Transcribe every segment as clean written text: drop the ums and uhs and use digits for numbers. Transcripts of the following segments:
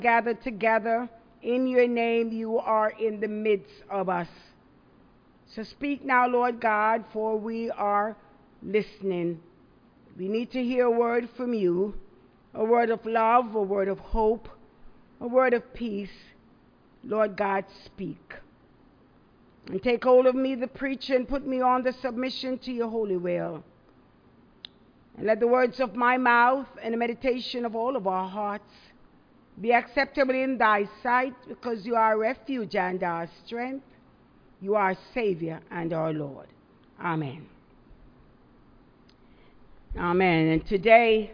gathered together in your name, you are in the midst of us. So speak now, Lord God, for we are listening. We need to hear a word from you, a word of love, a word of hope, a word of peace. Lord God, speak. And take hold of me, the preacher, and put me on the submission to your holy will. And let the words of my mouth and the meditation of all of our hearts be acceptable in thy sight, because you are our refuge and our strength. You are our Savior and our Lord. Amen. Amen. And today,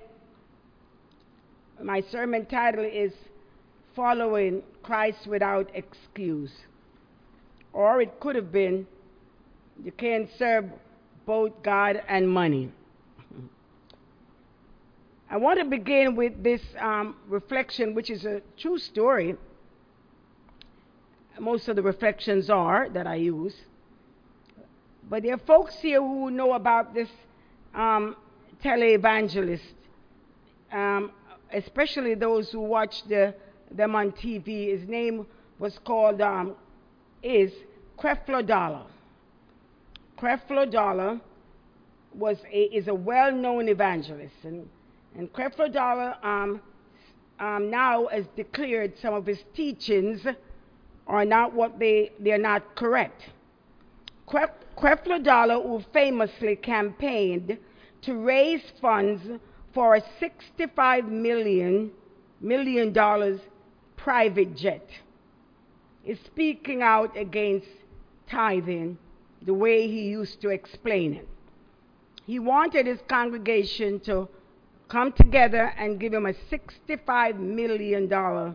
my sermon title is Following Christ Without Excuse. Or it could have been, you can't serve both God and money. I want to begin with this reflection, which is a true story. Most of the reflections are that I use. But there are folks here who know about this televangelist, especially those who watch them on TV. His name was called, is Creflo Dollar. Creflo Dollar is a well-known evangelist. And Creflo Dollar now has declared some of his teachings are not they're not correct. Creflo Dollar, who famously campaigned to raise funds for a $65 million private jet, is speaking out against tithing the way he used to explain it. He wanted his congregation to come together and give him a $65 million,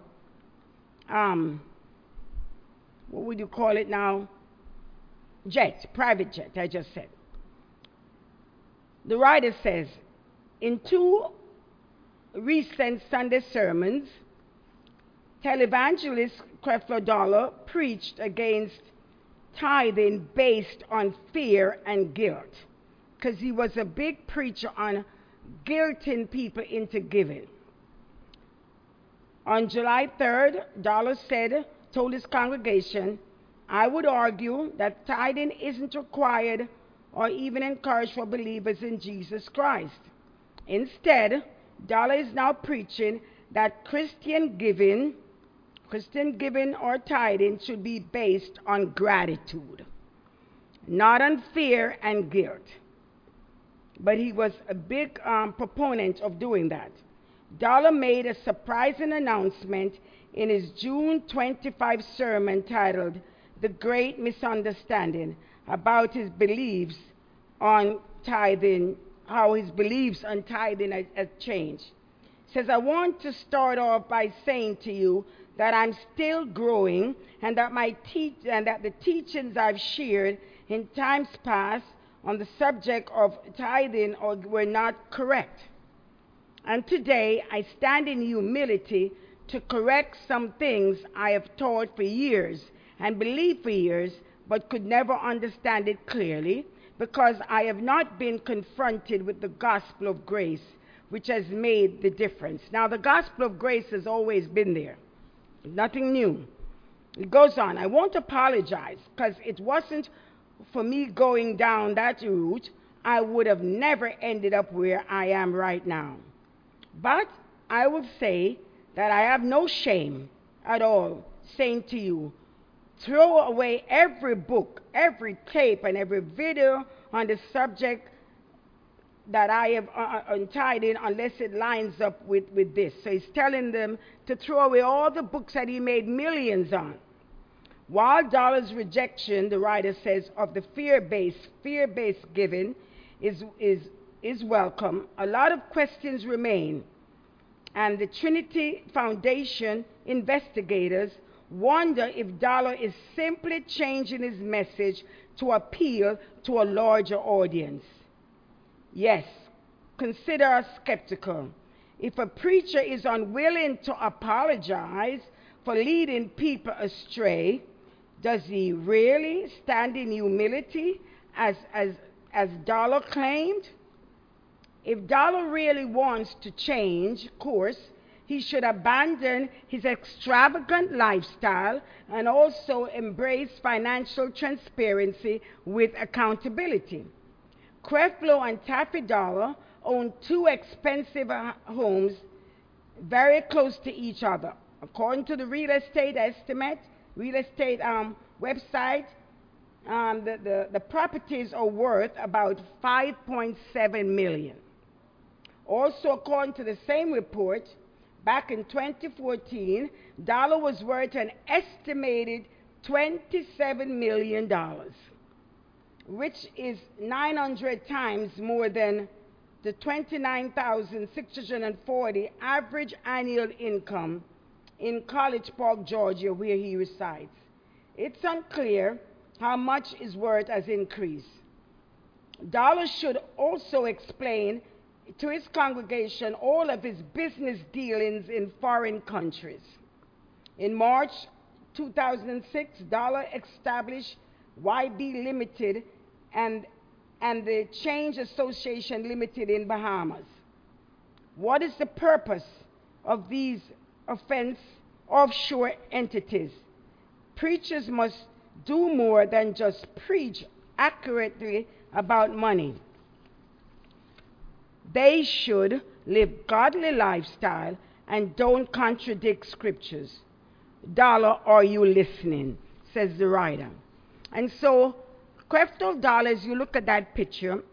what would you call it now? Private jet, I just said. The writer says, in two recent Sunday sermons, televangelist Creflo Dollar preached against tithing based on fear and guilt, because he was a big preacher on guilting people into giving. On July 3rd, Dollar told his congregation, I would argue that tithing isn't required or even encouraged for believers in Jesus Christ. Instead, Dollar is now preaching that Christian giving or tithing should be based on gratitude, not on fear and guilt. But he was a big proponent of doing that. Dollar made a surprising announcement in his June 25 sermon titled The Great Misunderstanding about his beliefs on tithing, how his beliefs on tithing has changed. He says, I want to start off by saying to you that I'm still growing, and that the teachings I've shared in times past on the subject of tithing were not correct. And today I stand in humility to correct some things I have taught for years and believed for years, but could never understand it clearly, because I have not been confronted with the gospel of grace, which has made the difference. Now, the gospel of grace has always been there. Nothing new. It goes on. I won't apologize, because it wasn't for me going down that route, I would have never ended up where I am right now. But I would say that I have no shame at all saying to you, throw away every book, every tape, and every video on the subject that I have on tithing, unless it lines up with this. So he's telling them to throw away all the books that he made millions on. While Dollar's rejection, the writer says, of the fear-based giving is welcome, a lot of questions remain. And the Trinity Foundation investigators wonder if Dollar is simply changing his message to appeal to a larger audience. Yes, consider us skeptical. If a preacher is unwilling to apologize for leading people astray, does he really stand in humility as Dollar claimed? If Dollar really wants to change course, he should abandon his extravagant lifestyle and also embrace financial transparency with accountability. Creflo and Taffy Dollar owned two expensive homes very close to each other. According to the real estate website, the properties are worth about $5.7 million. Also, according to the same report, back in 2014, Dollar was worth an estimated $27 million, which is 900 times more than the $29,640 average annual income in College Park, Georgia, where he resides. It's unclear how much his worth has increased. Dollar should also explain to his congregation all of his business dealings in foreign countries. In March 2006, Dollar established YB Limited and the Change Association Limited in Bahamas. What is the purpose of these offshore entities? Preachers must do more than just preach accurately about money. They should live godly lifestyle and don't contradict scriptures. Dollar, are you listening? Says the writer. And so, Creflo Dollar, as you look at that picture,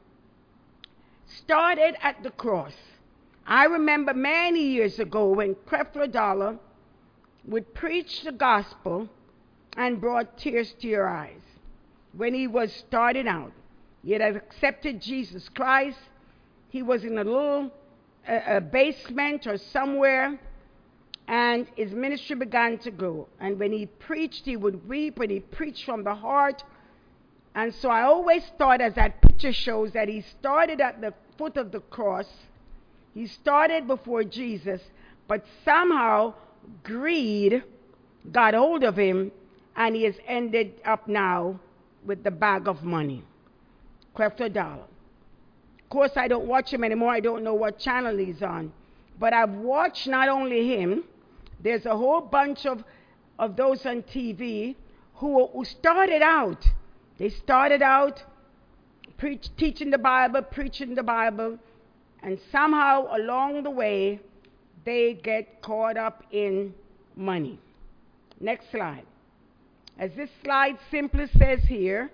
started at the cross. I remember many years ago when Creflo Dollar would preach the gospel and brought tears to your eyes. When he was starting out, he had accepted Jesus Christ. He was in a little basement or somewhere, and his ministry began to grow. And when he preached, he would weep, and he preached from the heart. And so I always thought, as that picture shows, that he started at the foot of the cross. He started before Jesus, but somehow greed got hold of him, and he has ended up now with the bag of money. Creflo Dollar. Of course, I don't watch him anymore. I don't know what channel he's on. But I've watched not only him, there's a whole bunch of those on TV who started out. They started out teaching the Bible, preaching the Bible, and somehow along the way, they get caught up in money. Next slide. As this slide simply says here,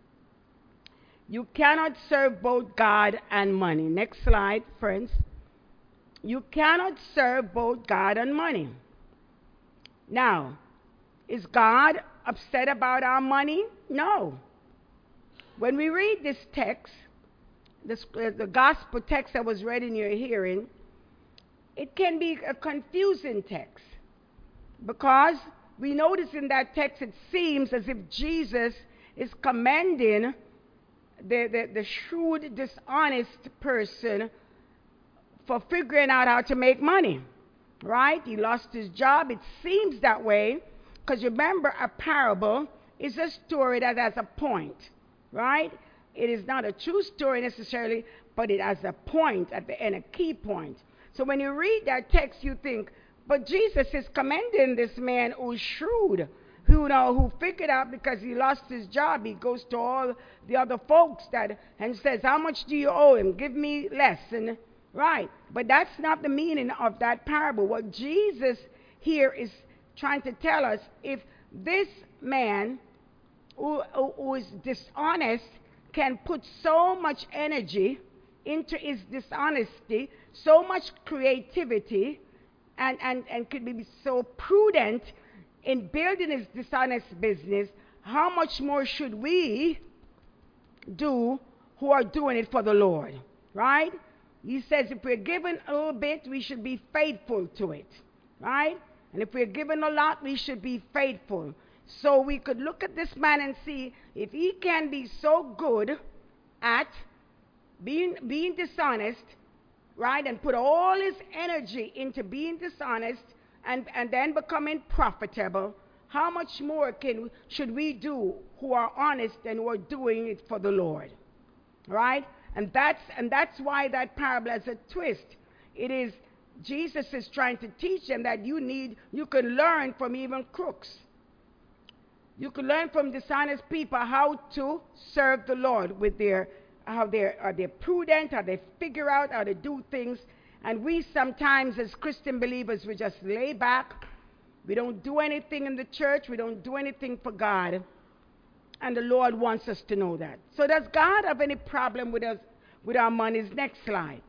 you cannot serve both God and money. Next slide, friends. You cannot serve both God and money. Now, is God upset about our money? No. When we read this text, the gospel text that was read in your hearing, it can be a confusing text, because we notice in that text it seems as if Jesus is commending the shrewd, dishonest person for figuring out how to make money, right? He lost his job. It seems that way, because remember, a parable is a story that has a point, right? It is not a true story necessarily, but it has a point at the end, a key point. So when you read that text, you think, but Jesus is commending this man who's shrewd, who figured out, because he lost his job, he goes to all the other folks and says, how much do you owe him? Give me less. And right. But that's not the meaning of that parable. What Jesus here is trying to tell us, if this man who is dishonest can put so much energy into his dishonesty, so much creativity, and could be so prudent in building his dishonest business, how much more should we do who are doing it for the Lord, right? He says if we're given a little bit, we should be faithful to it, right? And if we're given a lot, we should be faithful. So we could look at this man and see if he can be so good at being dishonest, right, and put all his energy into being dishonest and then becoming profitable, how much more should we do who are honest and who are doing it for the Lord, right? And that's why that parable has a twist. It is Jesus is trying to teach them that you can learn from even crooks. You can learn from dishonest people how to serve the Lord with are they prudent, how they figure out how to do things. And we sometimes as Christian believers, we just lay back. We don't do anything in the church. We don't do anything for God. And the Lord wants us to know that. So does God have any problem with us, with our monies? Next slide.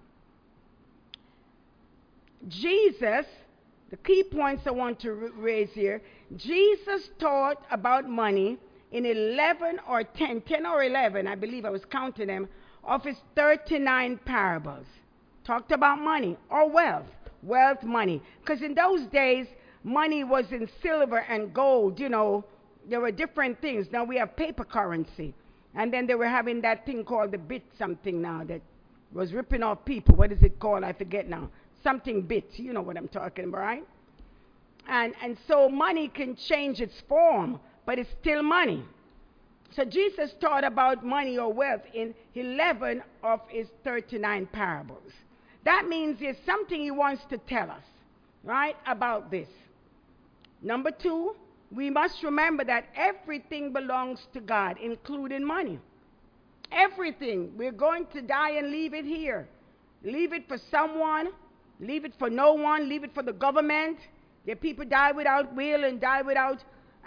Jesus, the key points I want to raise here, Jesus taught about money in 11 or 10 or 11, I believe I was counting them, of his 39 parables. Talked about money or wealth, money. Because in those days, money was in silver and gold, there were different things. Now we have paper currency. And then they were having that thing called the bit something now that was ripping off people. What is it called? I forget now. Something bit. You know what I'm talking about, right? And so money can change its form, but it's still money. So Jesus taught about money or wealth in 11 of his 39 parables. That means there's something he wants to tell us, right, about this. Number 2, we must remember that everything belongs to God, including money. Everything. We're going to die and leave it here. Leave it for someone. Leave it for no one. Leave it for the government. There people die without will and die without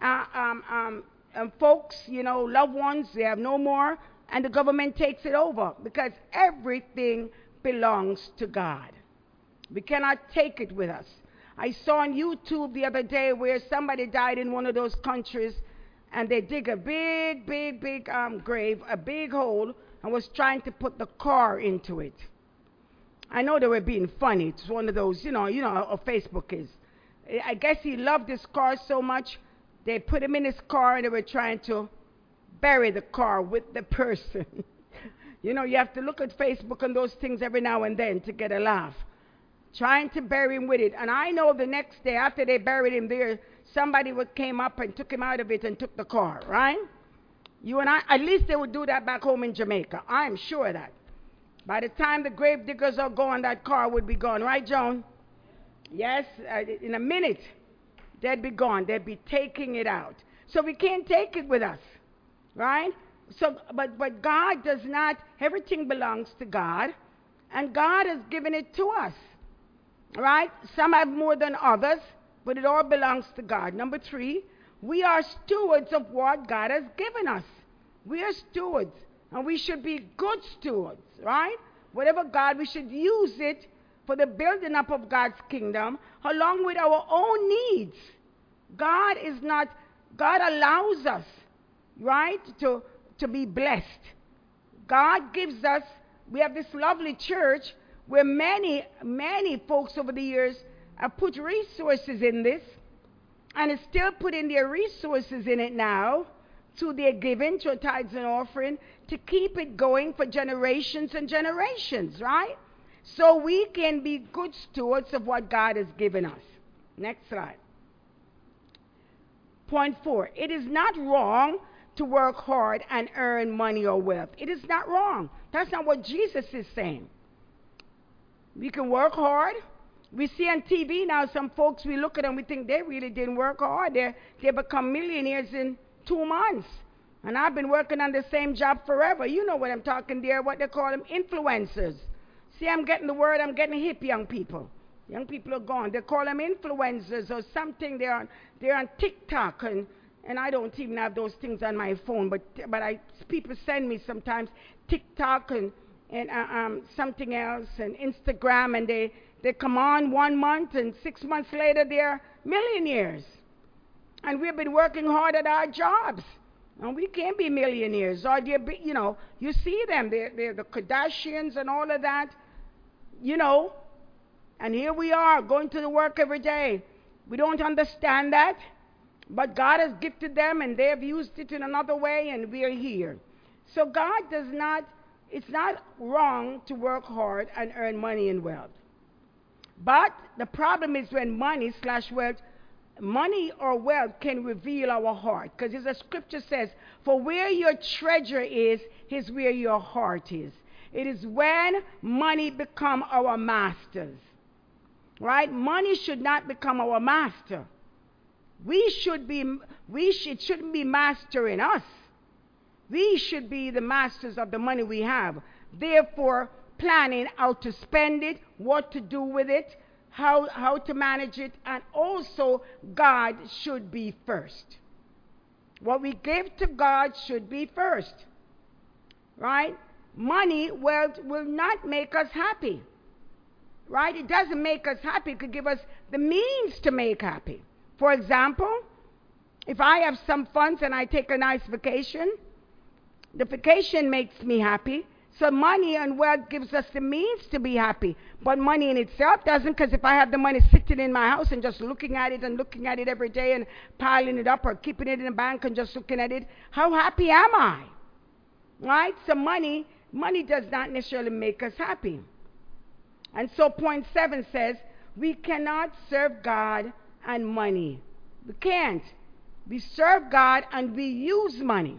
folks, loved ones. They have no more. And the government takes it over because everything belongs to God. We cannot take it with us. I saw on YouTube the other day where somebody died in one of those countries and they dig a big grave, a big hole, and was trying to put the car into it. I know they were being funny. It's one of those, you know how Facebook is. I guess he loved his car so much, they put him in his car and they were trying to bury the car with the person. You have to look at Facebook and those things every now and then to get a laugh. Trying to bury him with it. And I know the next day after they buried him there, somebody came up and took him out of it and took the car, right? You and I, at least they would do that back home in Jamaica. I'm sure of that. By the time the grave diggers are gone, that car would be gone. Right, Joan? Yes, in a minute, they'd be gone. They'd be taking it out. So we can't take it with us, right? So, but God does not, everything belongs to God, and God has given it to us, right? Some have more than others, but it all belongs to God. Number 3, we are stewards of what God has given us. We are stewards, and we should be good stewards, right? Whatever God, we should use it for the building up of God's kingdom, along with our own needs. God allows us, right, to be blessed. God gives us, we have this lovely church where many folks over the years have put resources in this, and is still putting their resources in it now, to their giving, to tithes and offering, to keep it going for generations and generations, right? So we can be good stewards of what God has given us. Next slide. Point 4. It is not wrong to work hard and earn money or wealth. It is not wrong. That's not what Jesus is saying. We can work hard. We see on TV now some folks, we look at them, we think they really didn't work hard. They become millionaires in 2 months. And I've been working on the same job forever. You know what I'm talking there, what they call them, influencers. See, I'm getting the word, I'm getting hip, young people. Young people are gone. They call them influencers or something. They're on TikTok, and I don't even have those things on my phone, but people send me sometimes TikTok and something else and Instagram, and they come on 1 month, and 6 months later they're millionaires. And we've been working hard at our jobs, and we can't be millionaires. Or you see them, they're the Kardashians and all of that, and here we are going to the work every day. We don't understand that, but God has gifted them, and they have used it in another way, and we are here. So God does not, it's not wrong to work hard and earn money and wealth. But the problem is when money/wealth, money or wealth can reveal our heart. Because as the scripture says, for where your treasure is where your heart is. It is when money become our masters. Right? Money should not become our master. It shouldn't be mastering us. We should be the masters of the money we have. Therefore, planning how to spend it, what to do with it, how to manage it, and also God should be first. What we give to God should be first. Right? Money, wealth will not make us happy. Right? It doesn't make us happy. It could give us the means to make happy. For example, if I have some funds and I take a nice vacation, the vacation makes me happy. So money and wealth gives us the means to be happy. But money in itself doesn't, because if I have the money sitting in my house and just looking at it every day and piling it up or keeping it in the bank and just looking at it, how happy am I? Right? So money does not necessarily make us happy. And so point 7 says, we cannot serve God and money. We can't. We serve God and we use money.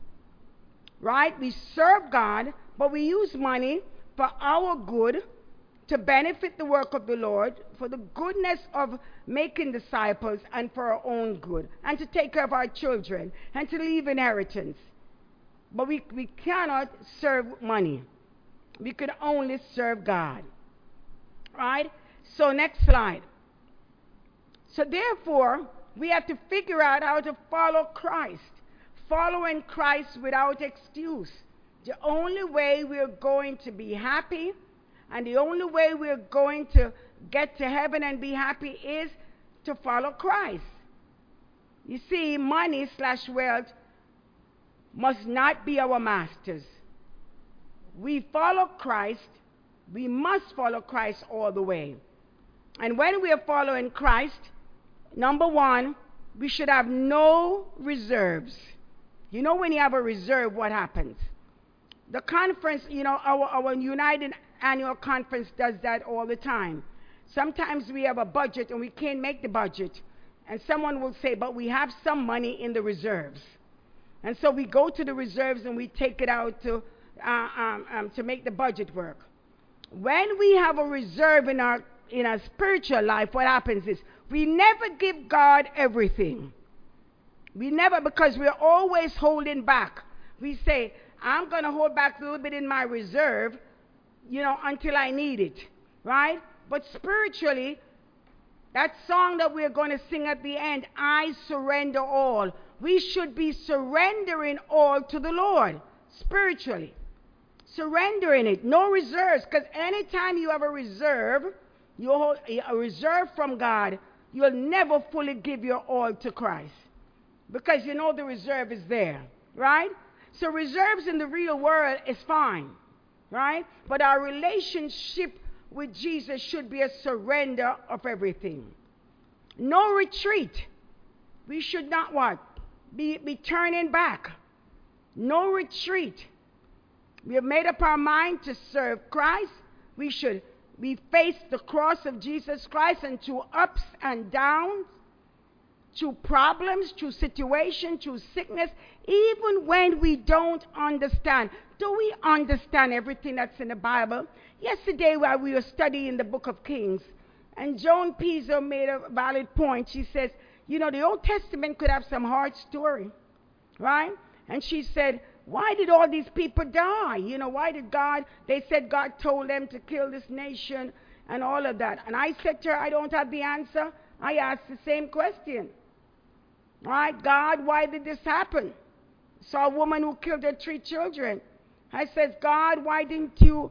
Right? We serve God, but we use money for our good, to benefit the work of the Lord, for the goodness of making disciples, and for our own good, and to take care of our children, and to leave inheritance. But we cannot serve money. We can only serve God. Right? So next slide. So therefore, we have to figure out how to follow Christ. Following Christ without excuse. The only way we're going to be happy, and the only way we're going to get to heaven and be happy, is to follow Christ. You see, money/wealth must not be our masters. We follow Christ. We must follow Christ all the way. And when we are following Christ, number one, we should have no reserves. You know, when you have a reserve, what happens? The conference, our United Annual Conference does that all the time. Sometimes we have a budget and we can't make the budget. And someone will say, but we have some money in the reserves. And so we go to the reserves and we take it out to make the budget work. When we have a reserve in our spiritual life, what happens is we never give God everything. We never, because we're always holding back. We say, I'm going to hold back a little bit in my reserve, until I need it, right? But spiritually, that song that we're going to sing at the end, I surrender all. We should be surrendering all to the Lord, spiritually. Surrendering it, no reserves, because anytime you have a reserve, you hold a reserve from God, you'll never fully give your all to Christ, because the reserve is there, right? So reserves in the real world is fine, right? But our relationship with Jesus should be a surrender of everything. No retreat. We should not what? Be turning back. No retreat. We have made up our mind to serve Christ. We face the cross of Jesus Christ, and through ups and downs, through problems, through situation, through sickness, even when we don't understand. Do we understand everything that's in the Bible? Yesterday, while we were studying the book of Kings, and Joan Pizzo made a valid point. She says, the Old Testament could have some hard story, right? And she said, why did all these people die? Why did they said God told them to kill this nation and all of that. And I said to her, I don't have the answer. I asked the same question. All right, God, why did this happen? Saw a woman who killed her 3 children. I said, God, why did you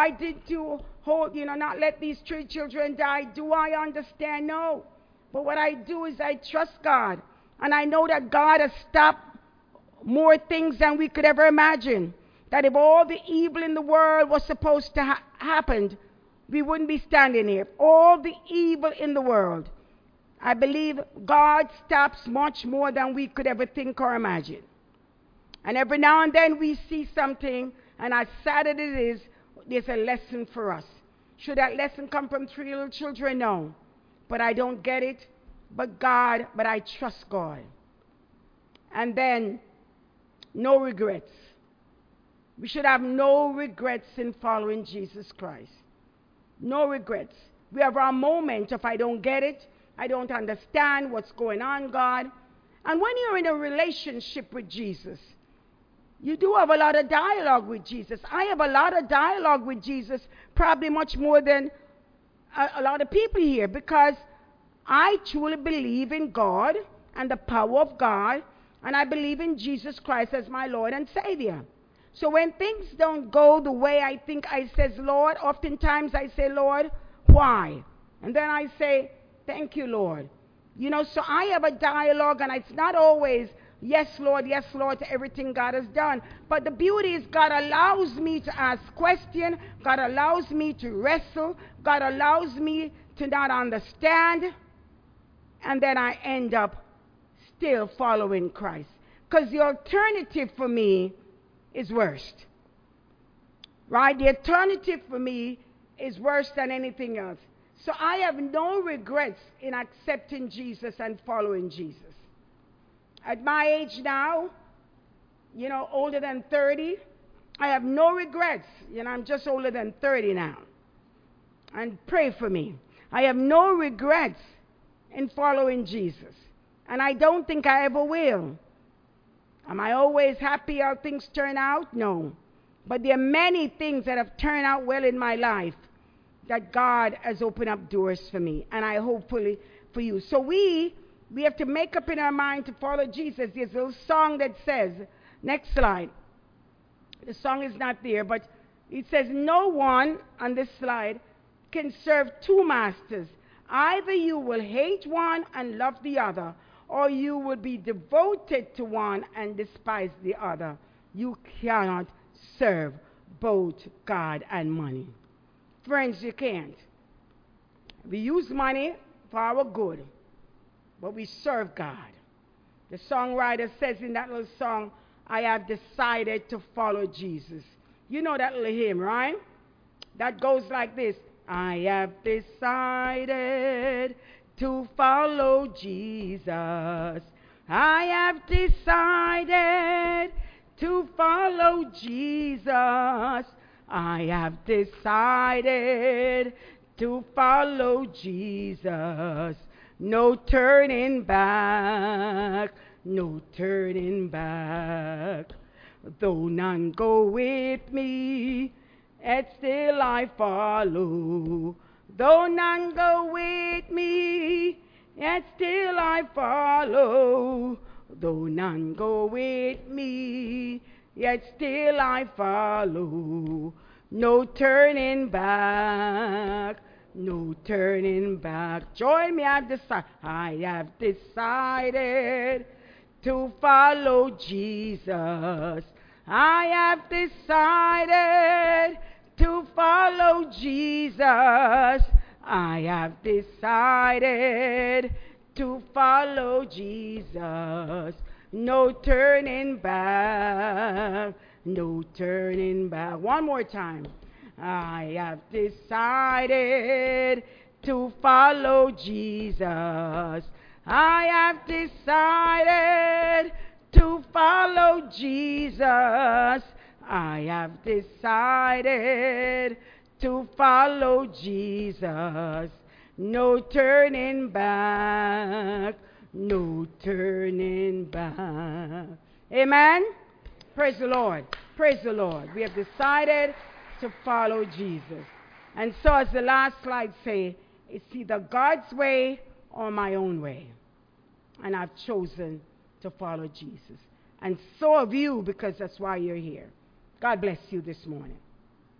hold, not let these 3 children die? Do I understand? No. But what I do is I trust God. And I know that God has stopped more things than we could ever imagine. That if all the evil in the world was supposed to happen, we wouldn't be standing here. All the evil in the world. I believe God stops much more than we could ever think or imagine. And every now and then we see something, and as sad as it is, there's a lesson for us. Should that lesson come from 3 little children? No. But I don't get it. But I trust God. And then, no regrets. We should have no regrets in following Jesus Christ. No regrets. We have our moment of I don't get it, I don't understand what's going on, God. And when you're in a relationship with Jesus, you do have a lot of dialogue with Jesus. I have a lot of dialogue with Jesus, probably much more than a lot of people here, because I truly believe in God and the power of God, and I believe in Jesus Christ as my Lord and Savior. So when things don't go the way I think, I says, Lord, oftentimes I say, Lord, why? And then I say, thank you, Lord. You know, so I have a dialogue, and it's not always yes, Lord, to everything God has done. But the beauty is God allows me to ask questions. God allows me to wrestle. God allows me to not understand. And then I end up still following Christ. Because the alternative for me is worse. Right? The alternative for me is worse than anything else. So I have no regrets in accepting Jesus and following Jesus. At my age now, you know, older than 30, I have no regrets. You know, I'm just older than 30 now. And pray for me. I have no regrets in following Jesus. And I don't think I ever will. Am I always happy how things turn out? No. But there are many things that have turned out well in my life that God has opened up doors for me, and I hopefully for you. So we have to make up in our mind to follow Jesus. There's a little song that says, next slide. The song is not there, but it says, no one on this slide can serve two masters. Either you will hate one and love the other, or you will be devoted to one and despise the other. You cannot serve both God and money. Friends, you can't. We use money for our good, but we serve God. The songwriter says in that little song, I have decided to follow Jesus. You know that little hymn, right? That goes like this. I have decided to follow Jesus. I have decided to follow Jesus. I have decided to follow Jesus. No turning back, no turning back. Though none go with me, yet still I follow. Though none go with me, yet still I follow. Though none go with me, yet still I follow. No turning back, no turning back. Join me, I have decided to follow Jesus. I have decided to follow Jesus. I have decided to follow Jesus. No turning back, no turning back. One more time. I have decided to follow Jesus. I have decided to follow Jesus. I have decided to follow Jesus. No turning back, no turning back. Amen? Praise the Lord. Praise the Lord. We have decided to follow Jesus. And so as the last slide say, it's either God's way or my own way. And I've chosen to follow Jesus. And so have you, because that's why you're here. God bless you this morning.